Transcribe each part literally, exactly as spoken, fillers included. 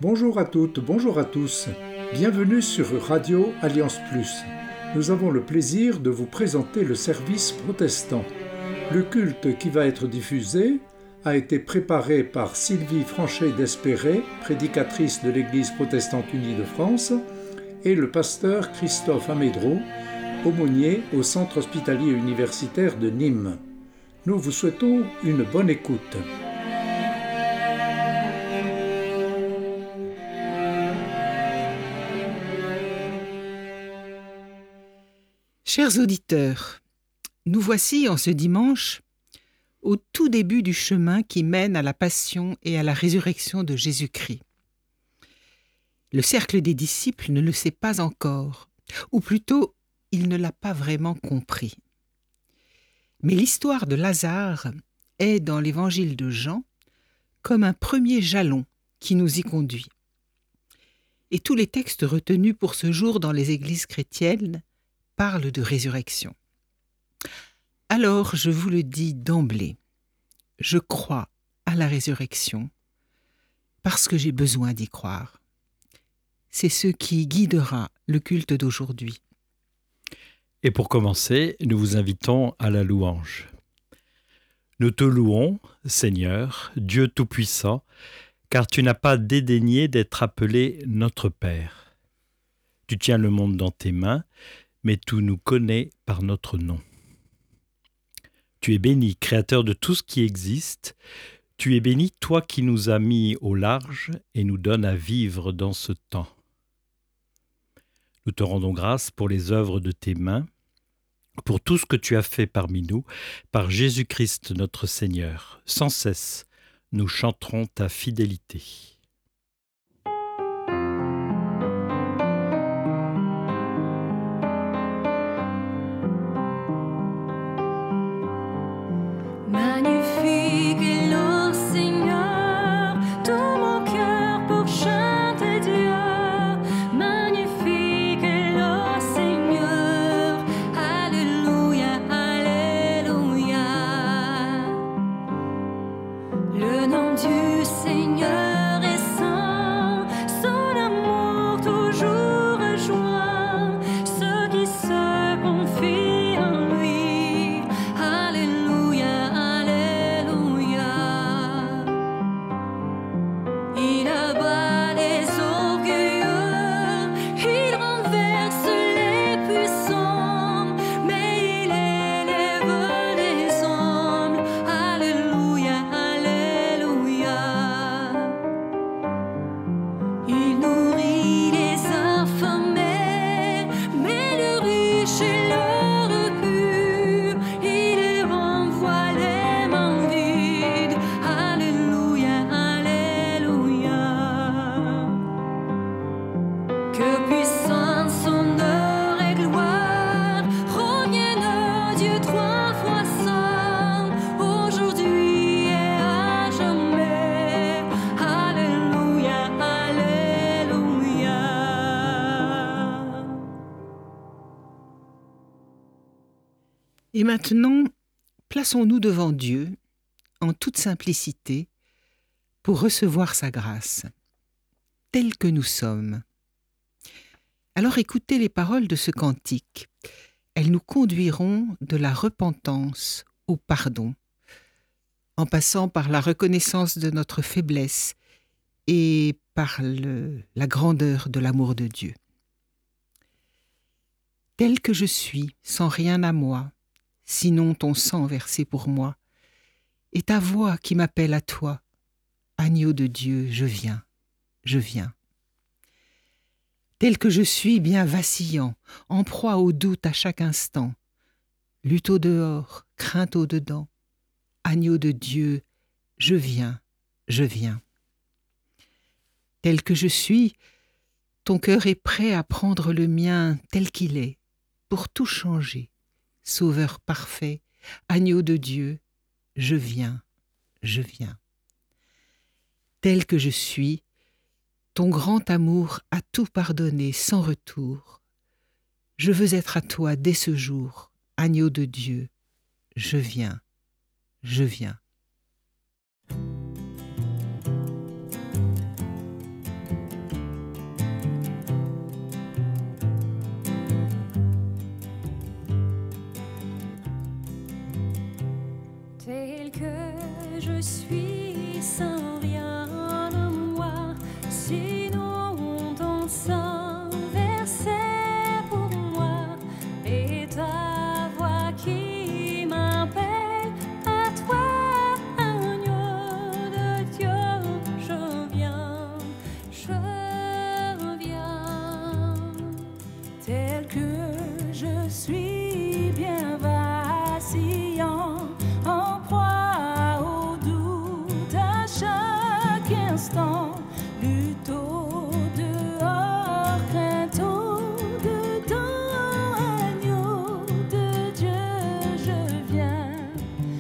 Bonjour à toutes, bonjour à tous. Bienvenue sur Radio Alliance Plus. Nous avons le plaisir de vous présenter le service protestant. Le culte qui va être diffusé a été préparé par Sylvie Franchet-Despéré, prédicatrice de l'Église protestante unie de France, et le pasteur Christophe Amédro, aumônier au Centre hospitalier universitaire de Nîmes. Nous vous souhaitons une bonne écoute. Chers auditeurs, nous voici en ce dimanche au tout début du chemin qui mène à la passion et à la résurrection de Jésus-Christ. Le cercle des disciples ne le sait pas encore, ou plutôt, il ne l'a pas vraiment compris. Mais l'histoire de Lazare est, dans l'évangile de Jean, comme un premier jalon qui nous y conduit. Et tous les textes retenus pour ce jour dans les églises chrétiennes parlent de résurrection. Alors, je vous le dis d'emblée, je crois à la résurrection parce que j'ai besoin d'y croire. C'est ce qui guidera le culte d'aujourd'hui. Et pour commencer, nous vous invitons à la louange. Nous te louons, Seigneur, Dieu Tout-Puissant, car tu n'as pas dédaigné d'être appelé notre Père. Tu tiens le monde dans tes mains, mais tu nous connais par notre nom. Tu es béni, Créateur de tout ce qui existe. Tu es béni, toi qui nous as mis au large et nous donnes à vivre dans ce temps. Nous te rendons grâce pour les œuvres de tes mains, pour tout ce que tu as fait parmi nous, par Jésus-Christ notre Seigneur. Sans cesse, nous chanterons ta fidélité. Magnifique est le Seigneur, tout mon cœur pour chanter Dieu. Magnifique est le Seigneur, Alléluia, Alléluia. Le nom du Seigneur est saint, son amour toujours rejoint ceux qui se confient en lui. Alléluia. Il abat les orgueilleux, il renverse les puissants, mais il élève les humbles. Alléluia, Alléluia. Il nourrit les affamés, mais le riche et l'heureux pur, il les renvoie les mains vides. Alléluia, Alléluia. Que puissance, honneur et gloire reviennent à Dieu trois fois saint, aujourd'hui et à jamais. Alléluia, Alléluia. Et maintenant, plaçons-nous devant Dieu, en toute simplicité, pour recevoir sa grâce, tels que nous sommes. Alors écoutez les paroles de ce cantique. Elles nous conduiront de la repentance au pardon, en passant par la reconnaissance de notre faiblesse et par le, la grandeur de l'amour de Dieu. Tel que je suis, sans rien à moi, sinon ton sang versé pour moi, et ta voix qui m'appelle à toi, agneau de Dieu, je viens, je viens. Tel que je suis bien vacillant, en proie au doute à chaque instant, lutte au dehors, crainte au dedans, agneau de Dieu, je viens, je viens. Tel que je suis, ton cœur est prêt à prendre le mien tel qu'il est, pour tout changer, Sauveur parfait, agneau de Dieu, je viens, je viens. Tel que je suis, ton grand amour a tout pardonné sans retour. Je veux être à toi dès ce jour, agneau de Dieu, je viens, je viens. je suis sans rien de moi, sinon ton sang versé pour moi, et ta voix qui m'appelle à toi, agneau de Dieu, je viens, je viens, tel que je suis bien vacillant, en proie au doute à chaque instant, lutte au dehors, crainte au dedans, agneau de Dieu, je viens,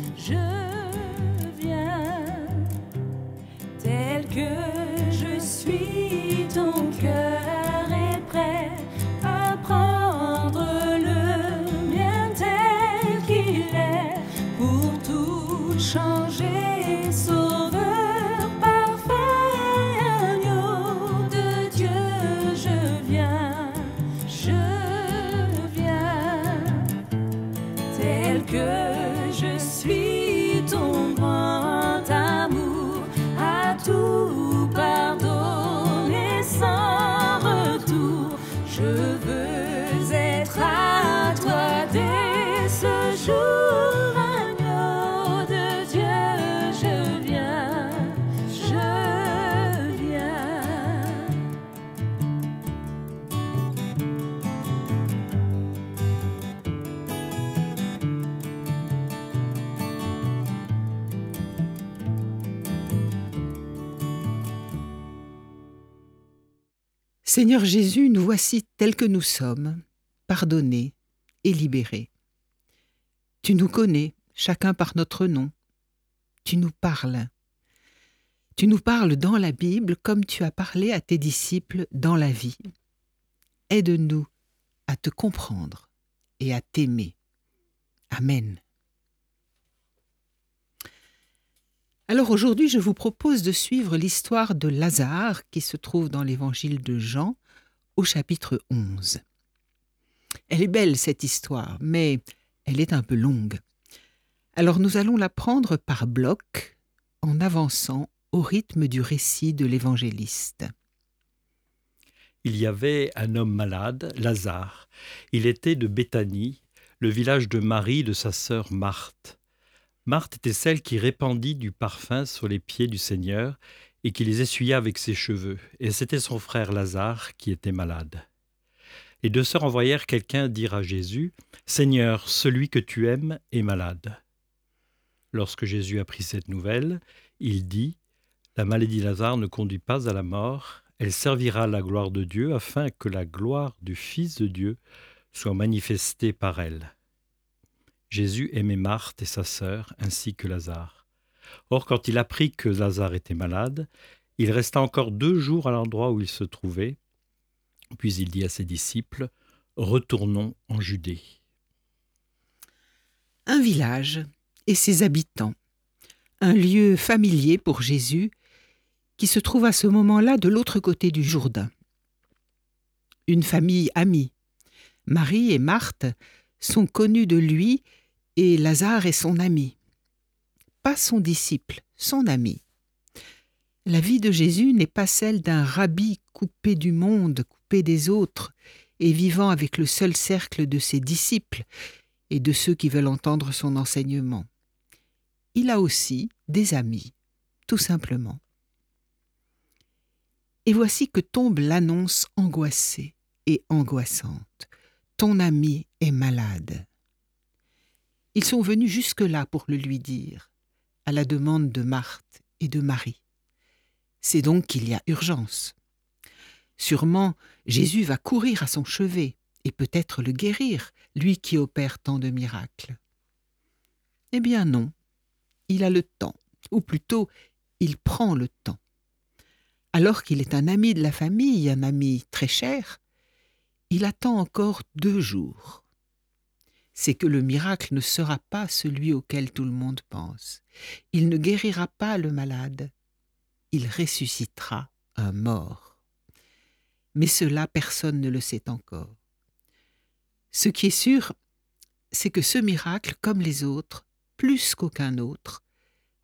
je viens, tel que je suis, ton cœur est prêt à prendre le mien tel qu'il est, pour tout changer, sauveur parfait, agneau de Dieu, je viens, je viens, tel que je suis, ton grand amour à tout pardonner sans retour, je veux être à toi dès ce jour, agneau de Dieu, je viens, je viens. Seigneur Jésus, nous voici tels que nous sommes, pardonnés et libérés. Tu nous connais, chacun par notre nom. Tu nous parles. Tu nous parles dans la Bible comme tu as parlé à tes disciples dans la vie. Aide-nous à te comprendre et à t'aimer. Amen. Alors aujourd'hui, je vous propose de suivre l'histoire de Lazare qui se trouve dans l'évangile de Jean au chapitre onze. Elle est belle cette histoire, mais elle est un peu longue. Alors nous allons la prendre par blocs en avançant au rythme du récit de l'évangéliste. Il y avait un homme malade, Lazare. Il était de Béthanie, le village de Marie et de sa sœur Marthe. Marthe était celle qui répandit du parfum sur les pieds du Seigneur et qui les essuya avec ses cheveux. Et c'était son frère Lazare qui était malade. Les deux sœurs envoyèrent quelqu'un dire à Jésus, « Seigneur, celui que tu aimes est malade. » Lorsque Jésus apprit cette nouvelle, il dit, « La maladie de Lazare ne conduit pas à la mort, elle servira à la gloire de Dieu afin que la gloire du Fils de Dieu soit manifestée par elle. » Jésus aimait Marthe et sa sœur, ainsi que Lazare. Or, quand il apprit que Lazare était malade, il resta encore deux jours à l'endroit où il se trouvait. Puis il dit à ses disciples, « Retournons en Judée. » Un village et ses habitants, un lieu familier pour Jésus qui se trouve à ce moment-là de l'autre côté du Jourdain. Une famille amie. Marie et Marthe sont connues de lui et Lazare est son ami. Pas son disciple, son ami. La vie de Jésus n'est pas celle d'un rabbi coupé du monde, coupé des autres, et vivant avec le seul cercle de ses disciples et de ceux qui veulent entendre son enseignement. Il a aussi des amis, tout simplement. Et voici que tombe l'annonce angoissée et angoissante. Ton ami est malade. Ils sont venus jusque-là pour le lui dire, à la demande de Marthe et de Marie. C'est donc qu'il y a urgence. Sûrement, Jésus va courir à son chevet et peut-être le guérir, lui qui opère tant de miracles. Eh bien non, il a le temps, ou plutôt, il prend le temps. Alors qu'il est un ami de la famille, un ami très cher, il attend encore deux jours. C'est que le miracle ne sera pas celui auquel tout le monde pense. Il ne guérira pas le malade. Il ressuscitera un mort. Mais cela, personne ne le sait encore. Ce qui est sûr, c'est que ce miracle, comme les autres, plus qu'aucun autre,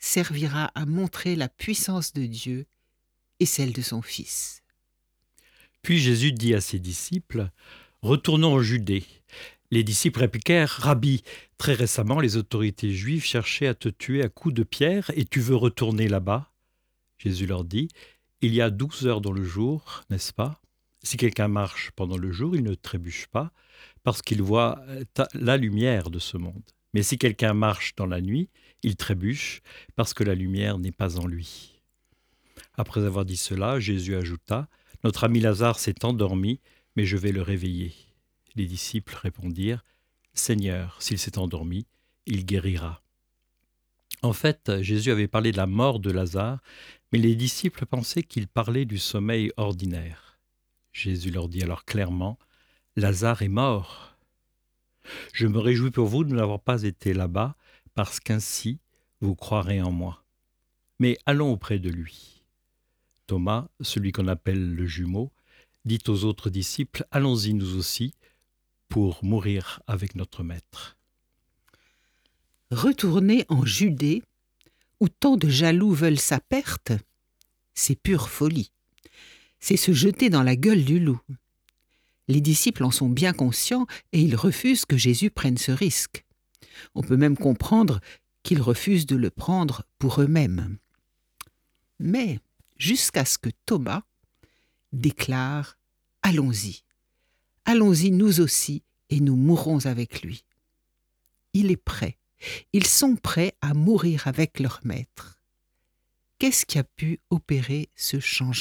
servira à montrer la puissance de Dieu et celle de son Fils. Puis Jésus dit à ses disciples, « Retournons en Judée. » Les disciples répliquèrent, « Rabbi, très récemment, les autorités juives cherchaient à te tuer à coups de pierre et tu veux retourner là-bas ?» Jésus leur dit, « Il y a douze heures dans le jour, n'est-ce pas ? Si quelqu'un marche pendant le jour, il ne trébuche pas, parce qu'il voit la lumière de ce monde. Mais si quelqu'un marche dans la nuit, il trébuche, parce que la lumière n'est pas en lui. » Après avoir dit cela, Jésus ajouta, « Notre ami Lazare s'est endormi, mais je vais le réveiller. » Les disciples répondirent, « Seigneur, s'il s'est endormi, il guérira. » En fait, Jésus avait parlé de la mort de Lazare, mais les disciples pensaient qu'il parlait du sommeil ordinaire. Jésus leur dit alors clairement, « Lazare est mort. Je me réjouis pour vous de n'avoir pas été là-bas, parce qu'ainsi vous croirez en moi. Mais allons auprès de lui. » Thomas, celui qu'on appelle le jumeau, dit aux autres disciples, « Allons-y nous aussi, pour mourir avec notre maître. » Retourner en Judée, où tant de jaloux veulent sa perte, c'est pure folie. C'est se jeter dans la gueule du loup. Les disciples en sont bien conscients et ils refusent que Jésus prenne ce risque. On peut même comprendre qu'ils refusent de le prendre pour eux-mêmes. Mais jusqu'à ce que Thomas déclare « Allons-y, allons-y nous aussi et nous mourrons avec lui. » Il est prêt, ils sont prêts à mourir avec leur maître. Qu'est-ce qui a pu opérer ce changement ?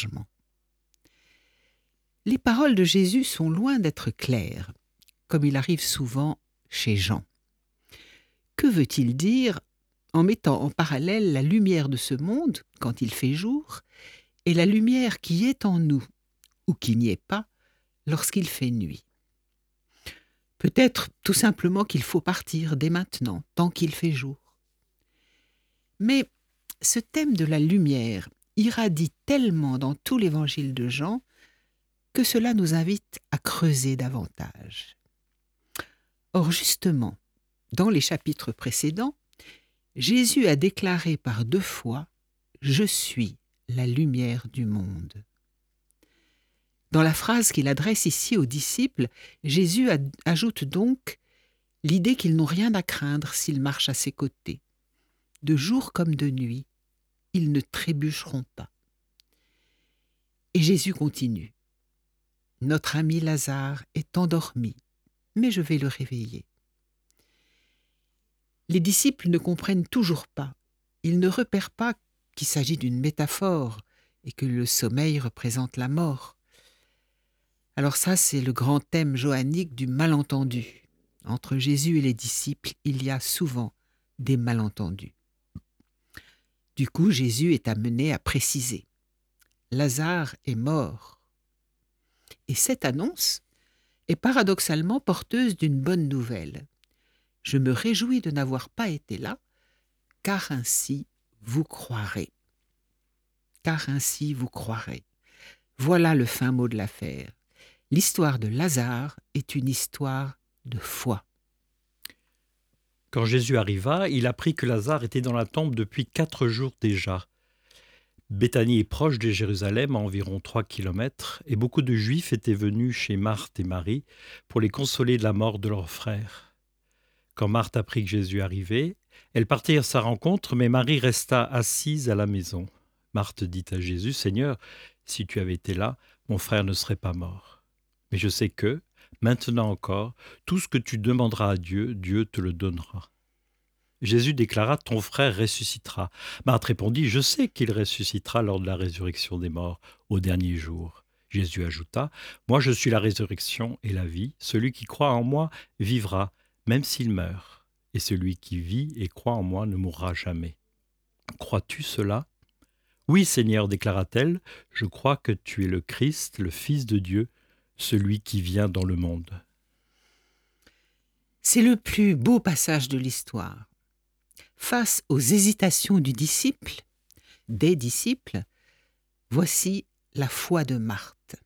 Les paroles de Jésus sont loin d'être claires, comme il arrive souvent chez Jean. Que veut-il dire en mettant en parallèle la lumière de ce monde, quand il fait jour, et la lumière qui est en nous, ou qui n'y est pas, lorsqu'il fait nuit? Peut-être tout simplement qu'il faut partir dès maintenant, tant qu'il fait jour. Mais ce thème de la lumière irradie tellement dans tout l'évangile de Jean que cela nous invite à creuser davantage. Or justement, dans les chapitres précédents, Jésus a déclaré par deux fois « Je suis la lumière du monde ». Dans la phrase qu'il adresse ici aux disciples, Jésus ajoute donc l'idée qu'ils n'ont rien à craindre s'ils marchent à ses côtés. De jour comme de nuit, ils ne trébucheront pas. Et Jésus continue. « Notre ami Lazare est endormi, mais je vais le réveiller. » Les disciples ne comprennent toujours pas. Ils ne repèrent pas qu'il s'agit d'une métaphore et que le sommeil représente la mort. Alors ça, c'est le grand thème johannique du malentendu. Entre Jésus et les disciples, il y a souvent des malentendus. Du coup, Jésus est amené à préciser. Lazare est mort. Et cette annonce est paradoxalement porteuse d'une bonne nouvelle. Je me réjouis de n'avoir pas été là, car ainsi vous croirez. Car ainsi vous croirez. Voilà le fin mot de l'affaire. L'histoire de Lazare est une histoire de foi. Quand Jésus arriva, il apprit que Lazare était dans la tombe depuis quatre jours déjà. Béthanie est proche de Jérusalem, à environ trois kilomètres, et beaucoup de Juifs étaient venus chez Marthe et Marie pour les consoler de la mort de leur frère. Quand Marthe apprit que Jésus arrivait, elle partit à sa rencontre, mais Marie resta assise à la maison. Marthe dit à Jésus, « Seigneur, si tu avais été là, mon frère ne serait pas mort. Mais je sais que, maintenant encore, tout ce que tu demanderas à Dieu, Dieu te le donnera. » Jésus déclara, « Ton frère ressuscitera. » Marthe répondit, « Je sais qu'il ressuscitera lors de la résurrection des morts, au dernier jour. » Jésus ajouta, « Moi je suis la résurrection et la vie. Celui qui croit en moi vivra, même s'il meurt. Et celui qui vit et croit en moi ne mourra jamais. Crois-tu cela ? » « Oui, Seigneur, déclara-t-elle, je crois que tu es le Christ, le Fils de Dieu, celui qui vient dans le monde. » C'est le plus beau passage de l'histoire. Face aux hésitations du disciple, des disciples, voici la foi de Marthe.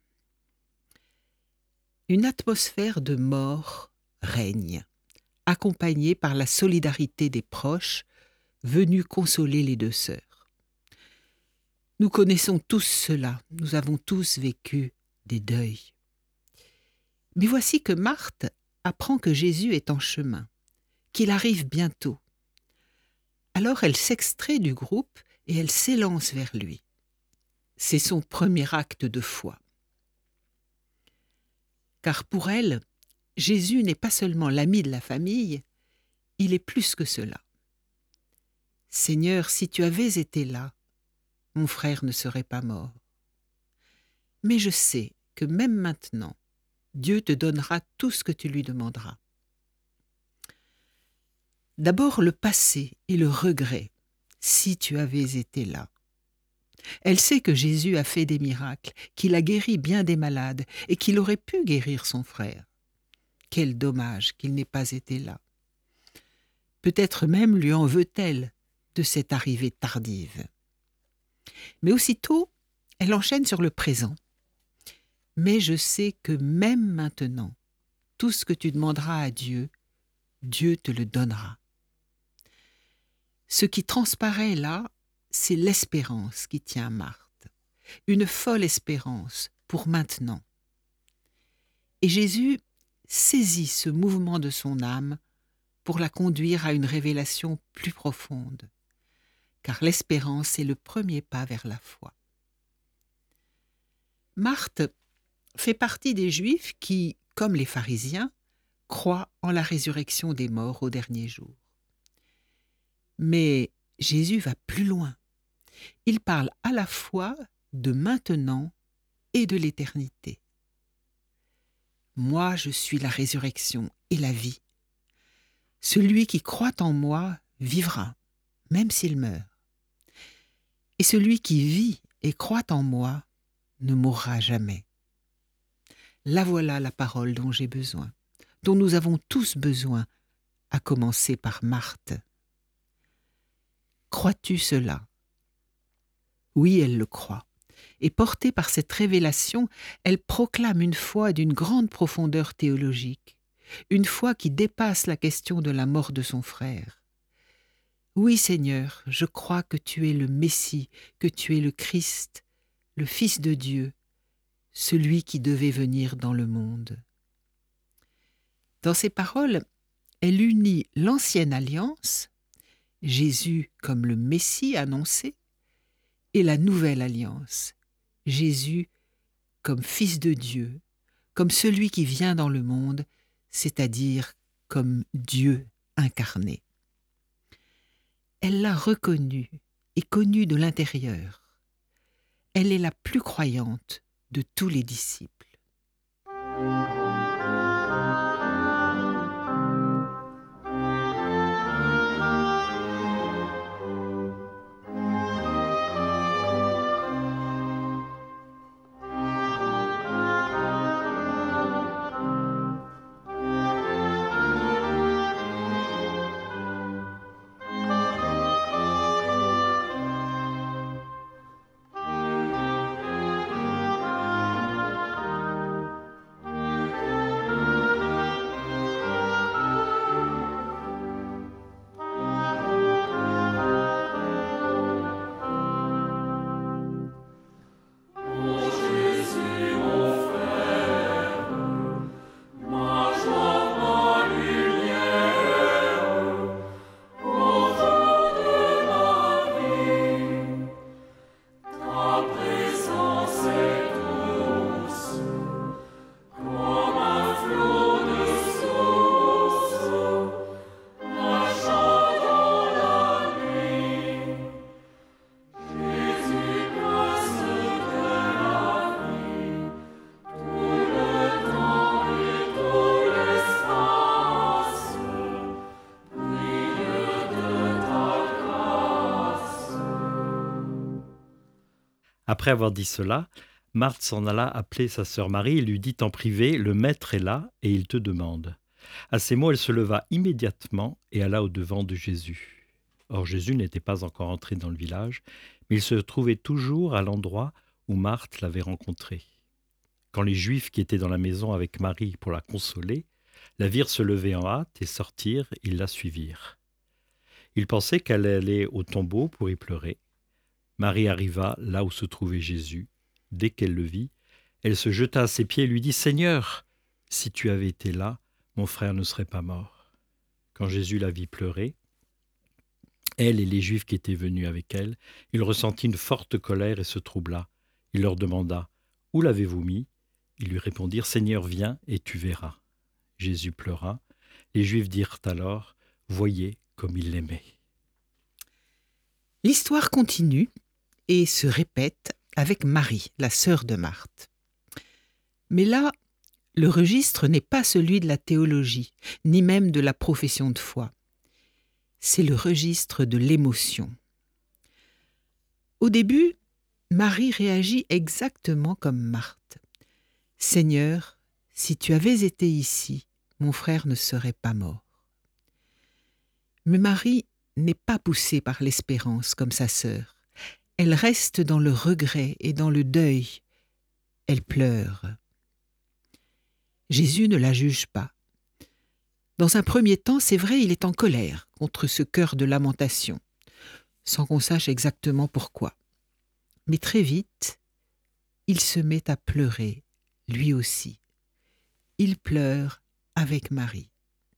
Une atmosphère de mort règne, accompagnée par la solidarité des proches venu consoler les deux sœurs. Nous connaissons tous cela, nous avons tous vécu des deuils. Mais voici que Marthe apprend que Jésus est en chemin, qu'il arrive bientôt. Alors elle s'extrait du groupe et elle s'élance vers lui. C'est son premier acte de foi. Car pour elle, Jésus n'est pas seulement l'ami de la famille, il est plus que cela. « Seigneur, si tu avais été là, mon frère ne serait pas mort. Mais je sais que même maintenant, Dieu te donnera tout ce que tu lui demanderas. » D'abord le passé et le regret, si tu avais été là. Elle sait que Jésus a fait des miracles, qu'il a guéri bien des malades et qu'il aurait pu guérir son frère. Quel dommage qu'il n'ait pas été là. Peut-être même lui en veut-elle de cette arrivée tardive. Mais aussitôt, elle enchaîne sur le présent. Mais je sais que même maintenant, tout ce que tu demanderas à Dieu, Dieu te le donnera. Ce qui transparaît là, c'est l'espérance qui tient Marthe, une folle espérance pour maintenant. Et Jésus saisit ce mouvement de son âme pour la conduire à une révélation plus profonde, car l'espérance est le premier pas vers la foi. Marthe fait partie des Juifs qui, comme les pharisiens, croient en la résurrection des morts au dernier jour. Mais Jésus va plus loin. Il parle à la fois de maintenant et de l'éternité. Moi, je suis la résurrection et la vie. Celui qui croit en moi vivra, même s'il meurt. Et celui qui vit et croit en moi ne mourra jamais. La voilà la parole dont j'ai besoin, dont nous avons tous besoin, à commencer par Marthe. Crois-tu cela ? Oui, elle le croit. Et portée par cette révélation, elle proclame une foi d'une grande profondeur théologique, une foi qui dépasse la question de la mort de son frère. Oui, Seigneur, je crois que tu es le Messie, que tu es le Christ, le Fils de Dieu, celui qui devait venir dans le monde. Dans ces paroles, elle unit l'ancienne alliance, Jésus comme le Messie annoncé, et la nouvelle alliance, Jésus comme Fils de Dieu, comme celui qui vient dans le monde, c'est-à-dire comme Dieu incarné. Elle l'a reconnu et connu de l'intérieur. Elle est la plus croyante de tous les disciples. Après avoir dit cela, Marthe s'en alla appeler sa sœur Marie et lui dit en privé « Le maître est là et il te demande ». À ces mots, elle se leva immédiatement et alla au-devant de Jésus. Or Jésus n'était pas encore entré dans le village, mais il se trouvait toujours à l'endroit où Marthe l'avait rencontré. Quand les Juifs qui étaient dans la maison avec Marie pour la consoler, la virent se lever en hâte et sortir, ils la suivirent. Il pensait qu'elle allait au tombeau pour y pleurer. Marie arriva là où se trouvait Jésus. Dès qu'elle le vit, elle se jeta à ses pieds et lui dit « Seigneur, si tu avais été là, mon frère ne serait pas mort. » Quand Jésus la vit pleurer, elle et les Juifs qui étaient venus avec elle, il ressentit une forte colère et se troubla. Il leur demanda « Où l'avez-vous mis ?» Ils lui répondirent « Seigneur, viens et tu verras. » Jésus pleura. Les Juifs dirent alors « Voyez comme il l'aimait. » L'histoire continue et se répète avec Marie, la sœur de Marthe. Mais là, le registre n'est pas celui de la théologie, ni même de la profession de foi. C'est le registre de l'émotion. Au début, Marie réagit exactement comme Marthe. « Seigneur, si tu avais été ici, mon frère ne serait pas mort. » Mais Marie n'est pas poussée par l'espérance comme sa sœur. Elle reste dans le regret et dans le deuil. Elle pleure. Jésus ne la juge pas. Dans un premier temps, c'est vrai, il est en colère contre ce cœur de lamentation, sans qu'on sache exactement pourquoi. Mais très vite, il se met à pleurer, lui aussi. Il pleure avec Marie.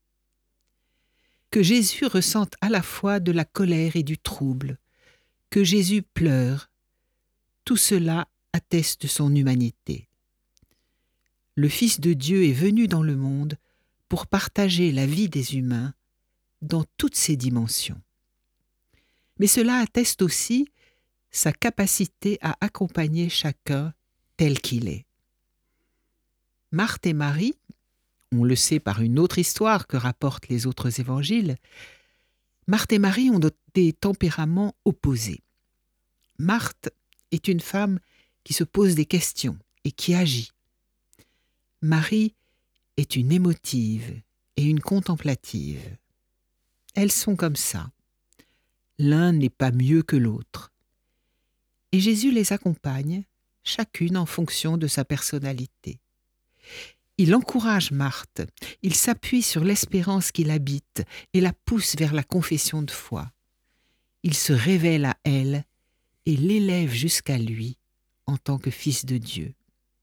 Que Jésus ressente à la fois de la colère et du trouble, que Jésus pleure, tout cela atteste de son humanité. Le Fils de Dieu est venu dans le monde pour partager la vie des humains dans toutes ses dimensions. Mais cela atteste aussi sa capacité à accompagner chacun tel qu'il est. Marthe et Marie, on le sait par une autre histoire que rapportent les autres évangiles, Marthe et Marie ont des tempéraments opposés. Marthe est une femme qui se pose des questions et qui agit. Marie est une émotive et une contemplative. Elles sont comme ça. L'un n'est pas mieux que l'autre. Et Jésus les accompagne, chacune en fonction de sa personnalité. Il encourage Marthe, il s'appuie sur l'espérance qui l'habite et la pousse vers la confession de foi. Il se révèle à elle et l'élève jusqu'à lui en tant que Fils de Dieu.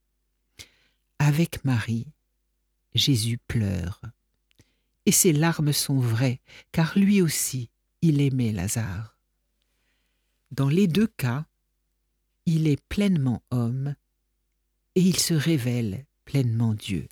Avec Marie, Jésus pleure. Et ses larmes sont vraies, car lui aussi, il aimait Lazare. Dans les deux cas, il est pleinement homme et il se révèle pleinement Dieu.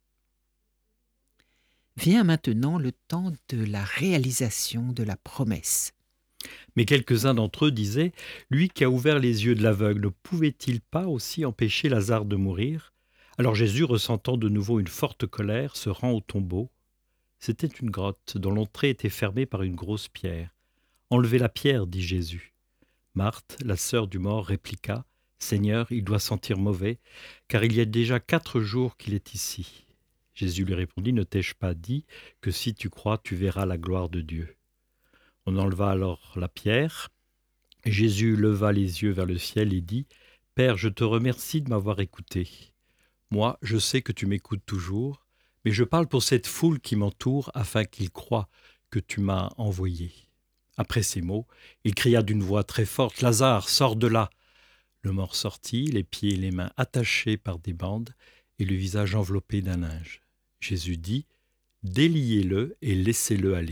Vient maintenant le temps de la réalisation de la promesse. Mais quelques-uns d'entre eux disaient « Lui qui a ouvert les yeux de l'aveugle, ne pouvait-il pas aussi empêcher Lazare de mourir ?» Alors Jésus, ressentant de nouveau une forte colère, se rend au tombeau. C'était une grotte dont l'entrée était fermée par une grosse pierre. « Enlevez la pierre, dit Jésus. » Marthe, la sœur du mort, répliqua « Seigneur, il doit sentir mauvais, car il y a déjà quatre jours qu'il est ici. » Jésus lui répondit « Ne t'ai-je pas dit que si tu crois, tu verras la gloire de Dieu ?» On enleva alors la pierre. Jésus leva les yeux vers le ciel et dit « Père, je te remercie de m'avoir écouté. Moi, je sais que tu m'écoutes toujours, mais je parle pour cette foule qui m'entoure afin qu'ils croient que tu m'as envoyé. » Après ces mots, il cria d'une voix très forte « Lazare, sors de là !» Le mort sortit, les pieds et les mains attachés par des bandes et le visage enveloppé d'un linge. Jésus dit « Déliez-le et laissez-le aller. »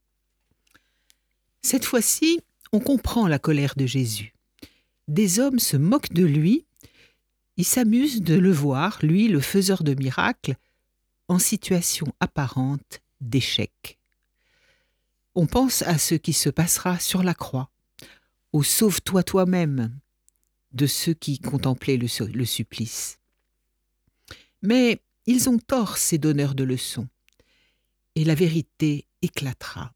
Cette fois-ci, on comprend la colère de Jésus. Des hommes se moquent de lui. Ils s'amusent de le voir, lui, le faiseur de miracles, en situation apparente d'échec. On pense à ce qui se passera sur la croix, au « sauve-toi toi-même » de ceux qui contemplaient le, le supplice. Mais ils ont tort, ces donneurs de leçons, et la vérité éclatera.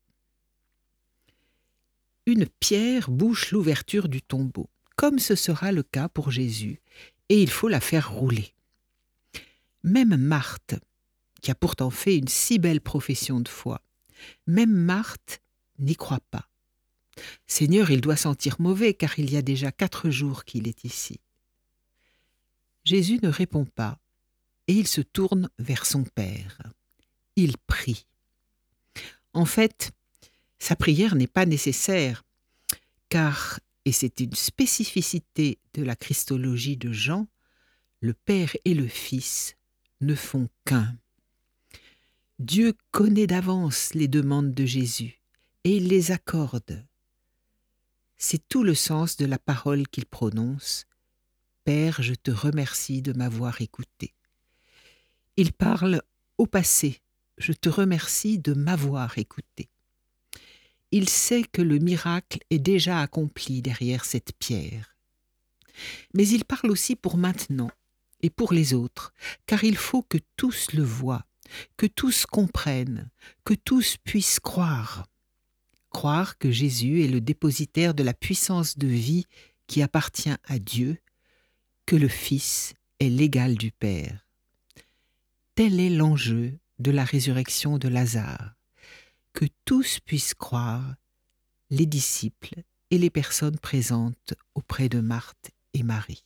Une pierre bouche l'ouverture du tombeau, comme ce sera le cas pour Jésus, et il faut la faire rouler. Même Marthe, qui a pourtant fait une si belle profession de foi, même Marthe n'y croit pas. Seigneur, il doit sentir mauvais, car il y a déjà quatre jours qu'il est ici. Jésus ne répond pas, et il se tourne vers son Père. Il prie. En fait, Sa prière n'est pas nécessaire, car, et c'est une spécificité de la Christologie de Jean, le Père et le Fils ne font qu'un. Dieu connaît d'avance les demandes de Jésus et il les accorde. C'est tout le sens de la parole qu'il prononce. « Père, je te remercie de m'avoir écouté. » Il parle au passé. « Je te remercie de m'avoir écouté. » Il sait que le miracle est déjà accompli derrière cette pierre. Mais il parle aussi pour maintenant et pour les autres, car il faut que tous le voient, que tous comprennent, que tous puissent croire. Croire que Jésus est le dépositaire de la puissance de vie qui appartient à Dieu, que le Fils est l'égal du Père. Tel est l'enjeu de la résurrection de Lazare, que tous puissent croire, les disciples et les personnes présentes auprès de Marthe et Marie.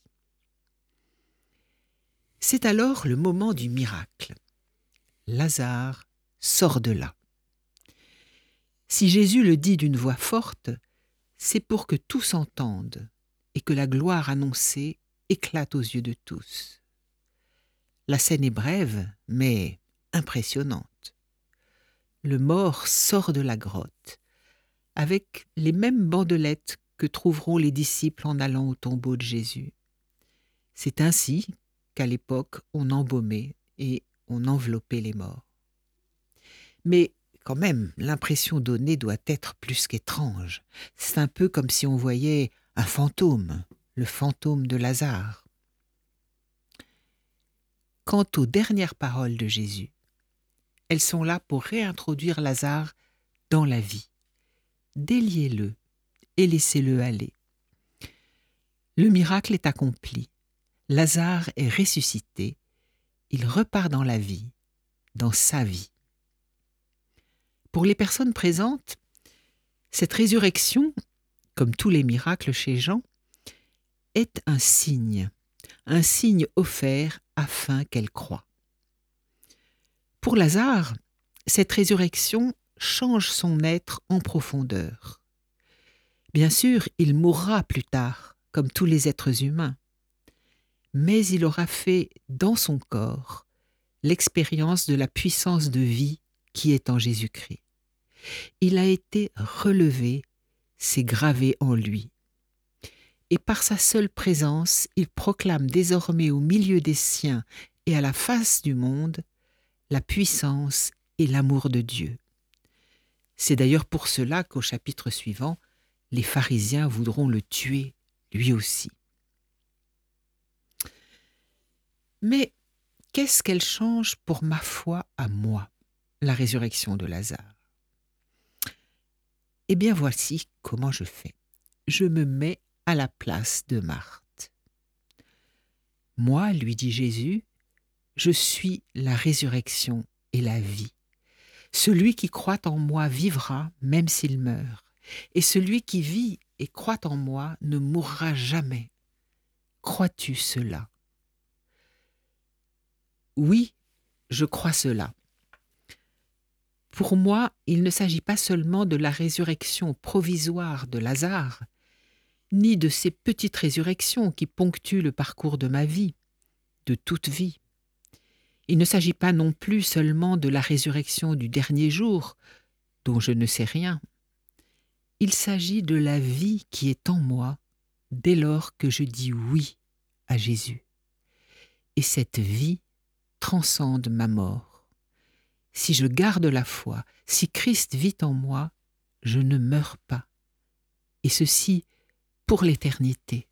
C'est alors le moment du miracle. Lazare sort de là. Si Jésus le dit d'une voix forte, c'est pour que tous entendent et que la gloire annoncée éclate aux yeux de tous. La scène est brève, mais impressionnante. Le mort sort de la grotte, avec les mêmes bandelettes que trouveront les disciples en allant au tombeau de Jésus. C'est ainsi qu'à l'époque on embaumait et on enveloppait les morts. Mais quand même, l'impression donnée doit être plus qu'étrange. C'est un peu comme si on voyait un fantôme, le fantôme de Lazare. Quant aux dernières paroles de Jésus, elles sont là pour réintroduire Lazare dans la vie. Déliez-le et laissez-le aller. Le miracle est accompli. Lazare est ressuscité. Il repart dans la vie, dans sa vie. Pour les personnes présentes, cette résurrection, comme tous les miracles chez Jean, est un signe, un signe offert afin qu'elle croie. Pour Lazare, cette résurrection change son être en profondeur. Bien sûr, il mourra plus tard, comme tous les êtres humains, mais il aura fait dans son corps l'expérience de la puissance de vie qui est en Jésus-Christ. Il a été relevé, c'est gravé en lui. Et par sa seule présence, il proclame désormais au milieu des siens et à la face du monde la puissance et l'amour de Dieu. C'est d'ailleurs pour cela qu'au chapitre suivant, les pharisiens voudront le tuer, lui aussi. Mais qu'est-ce qu'elle change pour ma foi à moi, la résurrection de Lazare ? Eh bien, voici comment je fais. Je me mets à la place de Marthe. Moi, lui dit Jésus, je suis la résurrection et la vie. Celui qui croit en moi vivra même s'il meurt, et celui qui vit et croit en moi ne mourra jamais. Crois-tu cela ? Oui, je crois cela. Pour moi, il ne s'agit pas seulement de la résurrection provisoire de Lazare, ni de ces petites résurrections qui ponctuent le parcours de ma vie, de toute vie. Il ne s'agit pas non plus seulement de la résurrection du dernier jour, dont je ne sais rien. Il s'agit de la vie qui est en moi dès lors que je dis oui à Jésus. Et cette vie transcende ma mort. Si je garde la foi, si Christ vit en moi, je ne meurs pas. Et ceci pour l'éternité.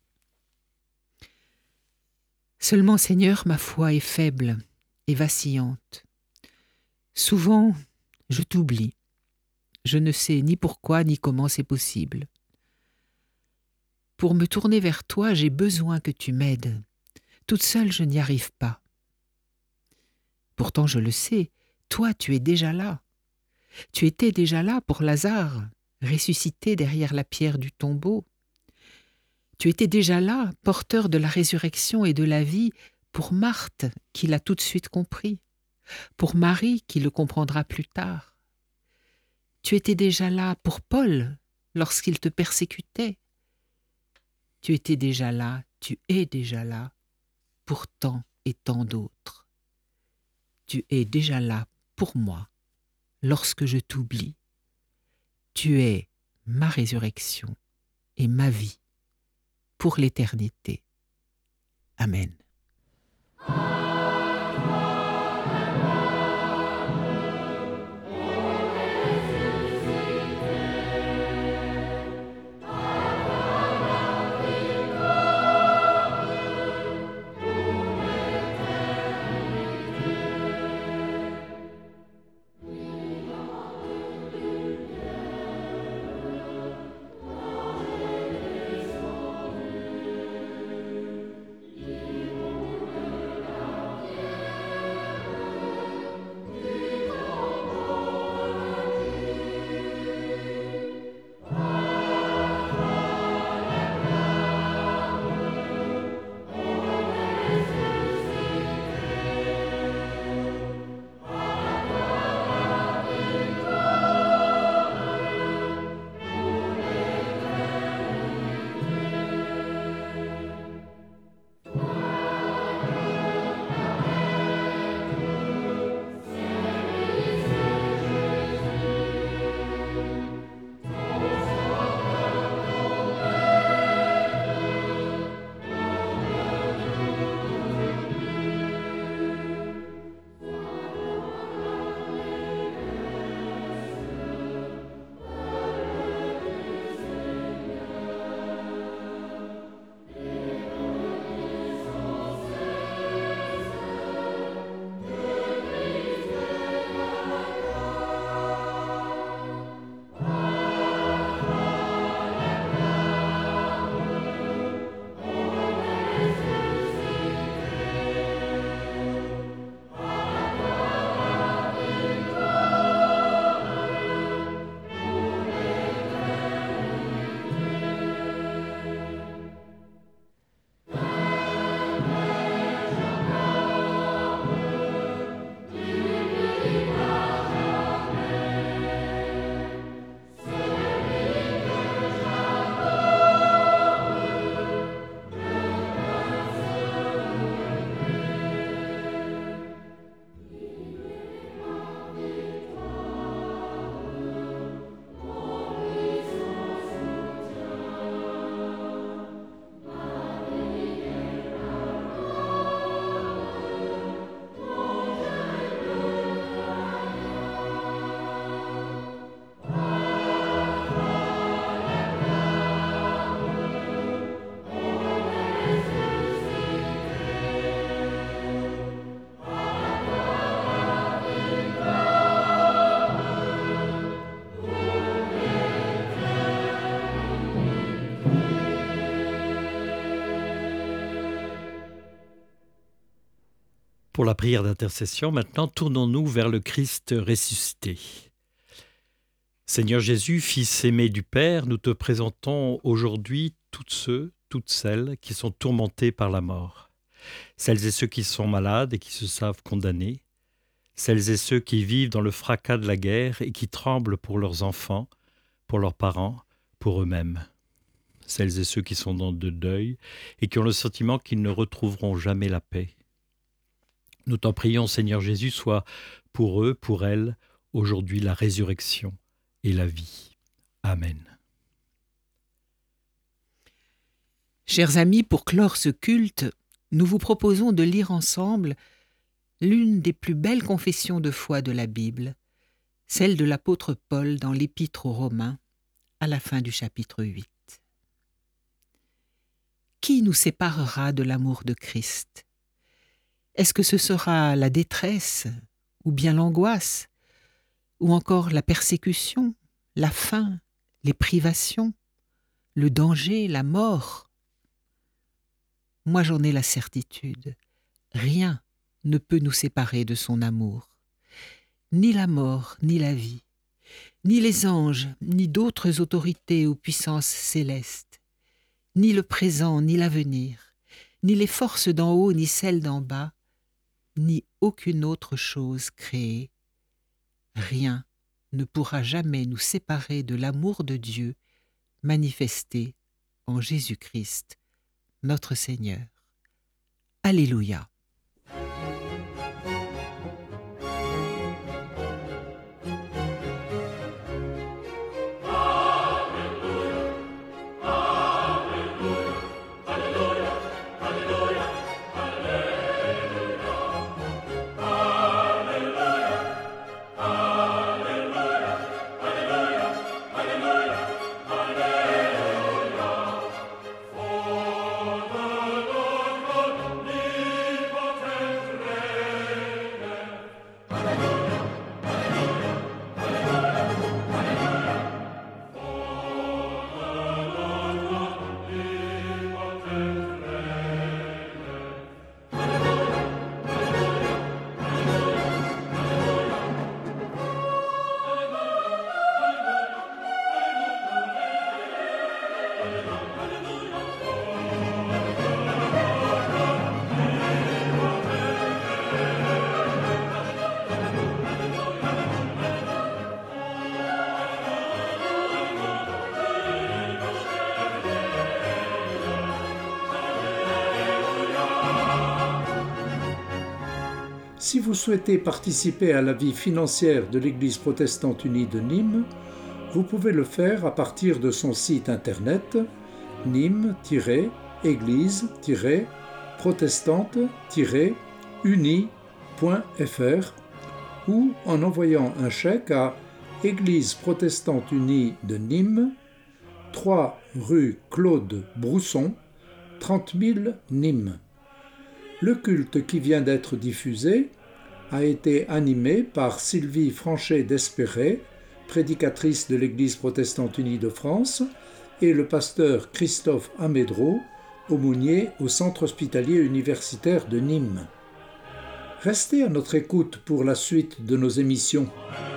Seulement, Seigneur, ma foi est faible et vacillante. Souvent, je t'oublie. Je ne sais ni pourquoi ni comment c'est possible. Pour me tourner vers toi, j'ai besoin que tu m'aides. Toute seule, je n'y arrive pas. Pourtant, je le sais, toi, tu es déjà là. Tu étais déjà là pour Lazare, ressuscité derrière la pierre du tombeau. Tu étais déjà là, porteur de la résurrection et de la vie, pour Marthe, qui l'a tout de suite compris, pour Marie, qui le comprendra plus tard. Tu étais déjà là pour Paul lorsqu'il te persécutait. Tu étais déjà là, tu es déjà là pour tant et tant d'autres. Tu es déjà là pour moi lorsque je t'oublie. Tu es ma résurrection et ma vie pour l'éternité. Amen. Pour la prière d'intercession, maintenant, tournons-nous vers le Christ ressuscité. Seigneur Jésus, Fils aimé du Père, nous te présentons aujourd'hui toutes ceux, toutes celles qui sont tourmentés par la mort. Celles et ceux qui sont malades et qui se savent condamnés. Celles et ceux qui vivent dans le fracas de la guerre et qui tremblent pour leurs enfants, pour leurs parents, pour eux-mêmes. Celles et ceux qui sont dans de deuil et qui ont le sentiment qu'ils ne retrouveront jamais la paix. Nous t'en prions, Seigneur Jésus, soit pour eux, pour elles, aujourd'hui la résurrection et la vie. Amen. Chers amis, pour clore ce culte, nous vous proposons de lire ensemble l'une des plus belles confessions de foi de la Bible, celle de l'apôtre Paul dans l'Épître aux Romains, à la fin du chapitre huit. Qui nous séparera de l'amour de Christ ? Est-ce que ce sera la détresse, ou bien l'angoisse, ou encore la persécution, la faim, les privations, le danger, la mort ? Moi j'en ai la certitude, rien ne peut nous séparer de son amour. Ni la mort, ni la vie, ni les anges, ni d'autres autorités ou puissances célestes, ni le présent, ni l'avenir, ni les forces d'en haut, ni celles d'en bas, ni aucune autre chose créée. Rien ne pourra jamais nous séparer de l'amour de Dieu manifesté en Jésus-Christ, notre Seigneur. Alléluia. Si vous souhaitez participer à la vie financière de l'Église protestante unie de Nîmes, vous pouvez le faire à partir de son site internet nîmes tiret église tiret protestante tiret unie point f r ou en envoyant un chèque à Église protestante unie de Nîmes, trois rue Claude Brousson, trente mille Nîmes. Le culte qui vient d'être diffusé a été animé par Sylvie Franchet d'Espéré, prédicatrice de l'Église protestante unie de France, et le pasteur Christophe Amédreau, aumônier au Centre hospitalier universitaire de Nîmes. Restez à notre écoute pour la suite de nos émissions.